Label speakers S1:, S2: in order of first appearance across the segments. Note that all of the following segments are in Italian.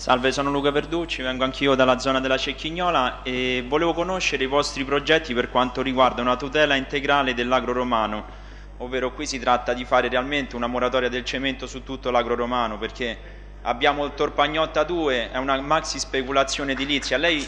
S1: Salve, sono Luca Verducci, vengo anch'io dalla zona della Cecchignola e volevo conoscere i vostri progetti per quanto riguarda una tutela integrale dell'agro romano, ovvero qui si tratta di fare realmente una moratoria del cemento su tutto l'agro romano, perché abbiamo il Torpagnotta 2, è una maxi speculazione edilizia. Lei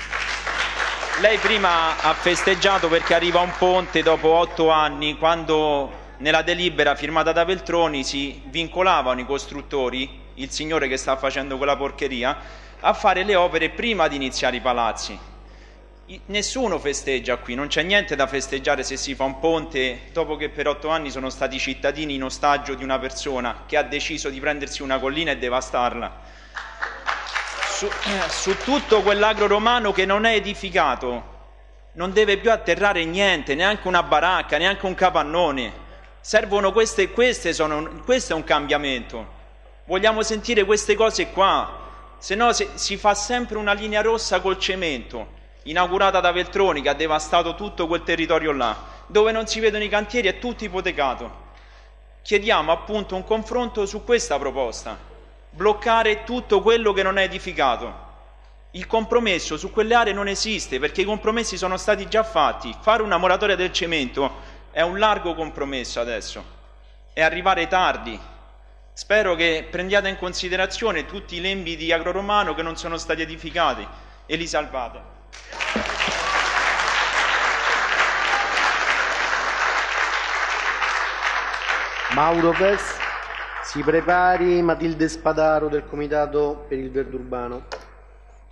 S1: prima ha festeggiato perché arriva un ponte dopo 8 anni, quando nella delibera firmata da Veltroni si vincolavano i costruttori, il signore che sta facendo quella porcheria, a fare le opere prima di iniziare i palazzi. Nessuno festeggia qui, non c'è niente da festeggiare se si fa un ponte dopo che per 8 anni sono stati cittadini in ostaggio di una persona che ha deciso di prendersi una collina e devastarla. Su tutto quell'agro romano che non è edificato non deve più atterrare niente, neanche una baracca, neanche un capannone. Servono questo è un cambiamento. Vogliamo sentire queste cose qua, se no si fa sempre una linea rossa col cemento, inaugurata da Veltroni, che ha devastato tutto quel territorio là, dove non si vedono i cantieri, è tutto ipotecato. Chiediamo appunto un confronto su questa proposta, bloccare tutto quello che non è edificato. Il compromesso su quelle aree non esiste, perché i compromessi sono stati già fatti. Fare una moratoria del cemento è un largo compromesso adesso, è arrivare tardi. Spero che prendiate in considerazione tutti i lembi di agro romano che non sono stati edificati e li salvate.
S2: Mauro Pes, si prepari Matilde Spadaro del Comitato per il Verde Urbano.